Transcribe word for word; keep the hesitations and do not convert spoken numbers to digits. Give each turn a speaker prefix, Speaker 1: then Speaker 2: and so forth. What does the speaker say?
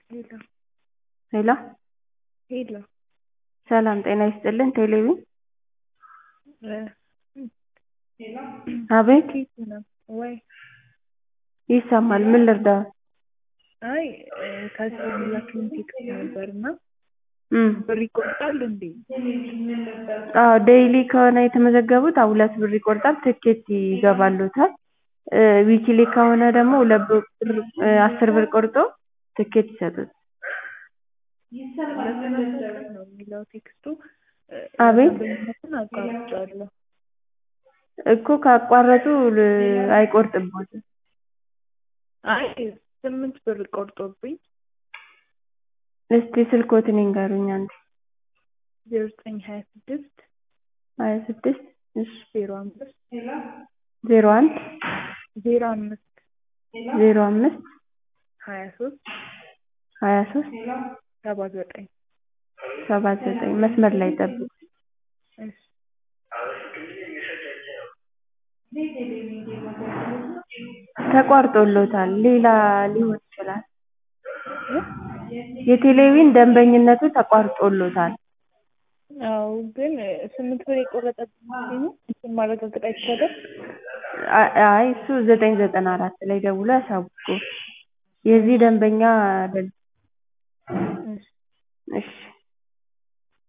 Speaker 1: ሄሎ
Speaker 2: ሄሎ
Speaker 1: ሄሎ
Speaker 2: ሰላም ጤና ይስጥልን ቴሌቪዥን
Speaker 1: እ
Speaker 2: አቤት
Speaker 1: ኬት ነው ወይ?
Speaker 2: ይሰማል ምን ልርዳዎት?
Speaker 1: አይ ከዚህ የላክልኝ ቴክስት ነበርና
Speaker 2: እም
Speaker 1: ብር ይቆርጣል እንዴ?
Speaker 2: አዎ ዴይሊ ከሆነ የተመዘገቡት አዎ ሁለት ብር ይቆርጣል ትኬት ይገባልዎታል ዊክሊ ከሆነ ደግሞ ሁለት ብር አስር ብር ቆርጦ ትኬት ይሰጡዎታል።
Speaker 1: ለተመዘገብ ነው የሚለው ቴክስቱ
Speaker 2: አቤት
Speaker 1: ደንበኝነትን አቋርጫለሁ።
Speaker 2: እኮ ካቋረጡ አይቆርጥብዎትም።
Speaker 1: አይ ስምንት ብር ቆርጦብኝ
Speaker 2: እስቲ ስልክዎትን ይንገሩኝ አንዴ
Speaker 1: ዜሮ ዘጠኝ ሀያ ስድስት
Speaker 2: ሀያ ስድስት እሺ
Speaker 1: ዜሮ አምስት
Speaker 2: ዜሮ አንድ
Speaker 1: ዜሮ አምስት
Speaker 2: ዜሮ አምስት
Speaker 1: ሀያ ሶስት
Speaker 2: ሀያ ሶስት
Speaker 1: ሰባ ዘጠኝ
Speaker 2: ሰባ ዘጠኝ መስመር ላይ ይጠብቁኝ።
Speaker 1: እሺ
Speaker 2: ተቋርጦልዎታል ሌላ ሊሆን ይችላል። የቴሌቪዥን ደንበኝነቱ ተቋርጦልዎታል።
Speaker 1: አዎ ግን ስምንት ብር የቆረጠብኝ እሱን ማረጋገጥ አይቻልም?
Speaker 2: አይ እሱ ዘጠኝ ዘጠና አራት ላይ ደውለው ያሳውቁ። የዚህ ደንበኛ አይደሉም።